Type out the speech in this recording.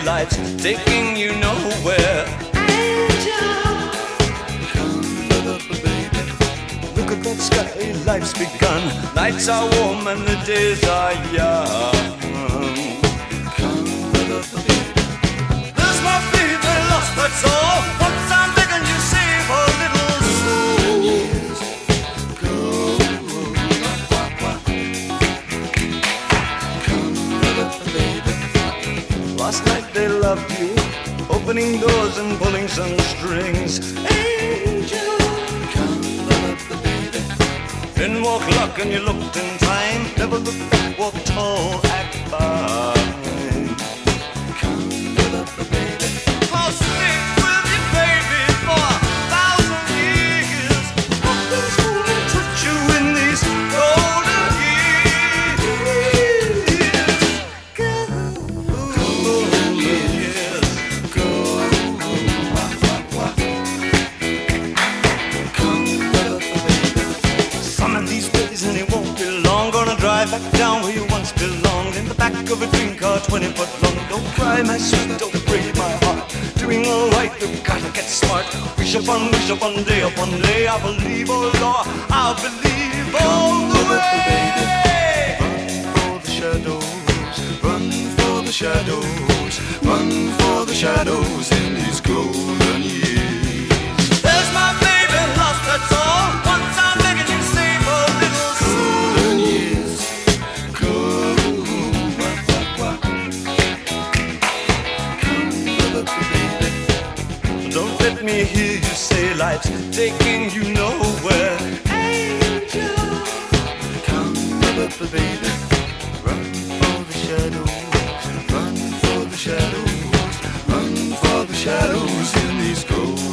life's taking you nowhere. Angel, come little baby. Look at that sky, life's begun. Nights are warm and the days are young. Come little baby. There's my baby lost, that's all. Once I'm begging you save a little soul. Years go. Come little baby. Last night they loved you, opening doors and pulling some strings. Angel, come little baby. Didn't walk luck and you looked in time. Never looked back, walk tall, act fine. Come little baby. I'll stick with you, baby, for 1,000 years. Hope there's only touch you in these golden years. Golden years. Come little baby. Some of these days and it won't be long. Gonna drive back down where you once belonged. In the back of a dream car 20 foot long. Don't cry my sweet, don't break my heart. Doing alright, you've gotta get smart. Wish upon day, I believe, oh Lord, I'll believe all the way. Run for the shadows, run for the shadows, run for the shadows in these golden years. There's my baby lost, that's all. Once I'm begging you save a little golden years. Don't let me hear you say life's taking you nowhere. Angel, come little baby. Run for the shadows, run for the shadows, run for the shadows in these golden